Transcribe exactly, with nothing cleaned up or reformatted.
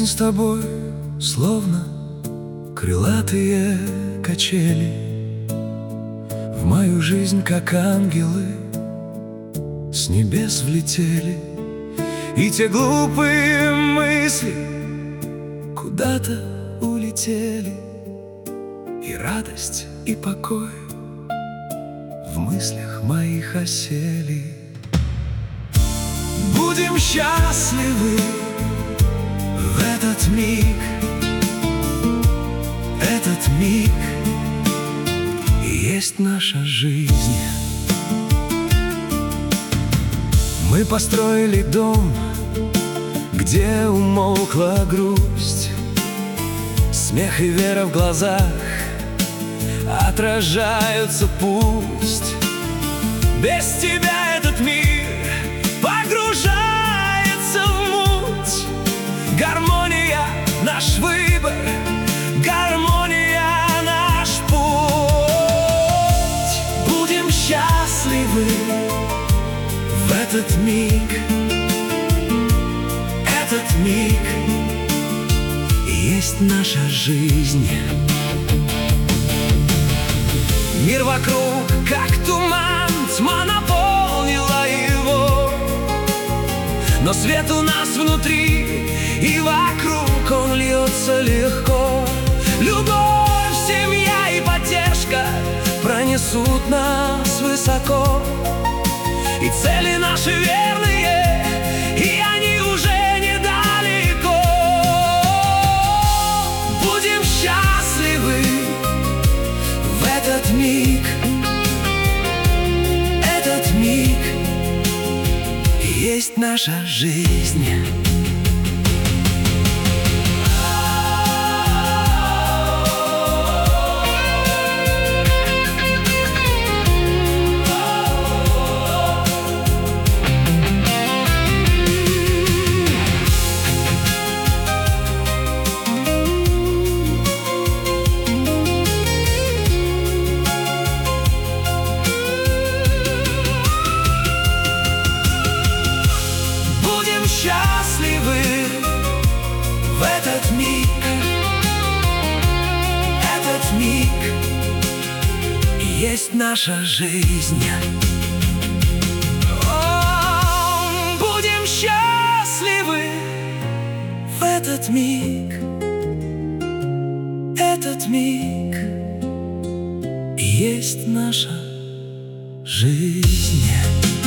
Жизнь с тобой словно крылатые качели, в мою жизнь, как ангелы, с небес влетели. И те глупые мысли куда-то улетели, и радость, и покой в мыслях моих осели. Будем счастливы в этот миг, этот миг и есть наша жизнь. Мы построили дом, где умолкла грусть, смех и вера в глазах отражаются пусть. Без тебя этот мир погружается в муть. Гармония — наш выбор, гармония — наш путь. Будем счастливы в этот миг, этот миг и есть наша жизнь. Мир вокруг, как туман, тьма наполнила его, но свет у нас внутри, и вокруг он льется легко. Любовь, семья и поддержка пронесут нас высоко, и цели наши верные, и они уже недалеко. Будем счастливы в этот миг, этот миг и есть наша жизнь. Счастливы в этот миг, этот миг и есть наша жизнь. О, будем счастливы в этот миг, этот миг и есть наша жизнь.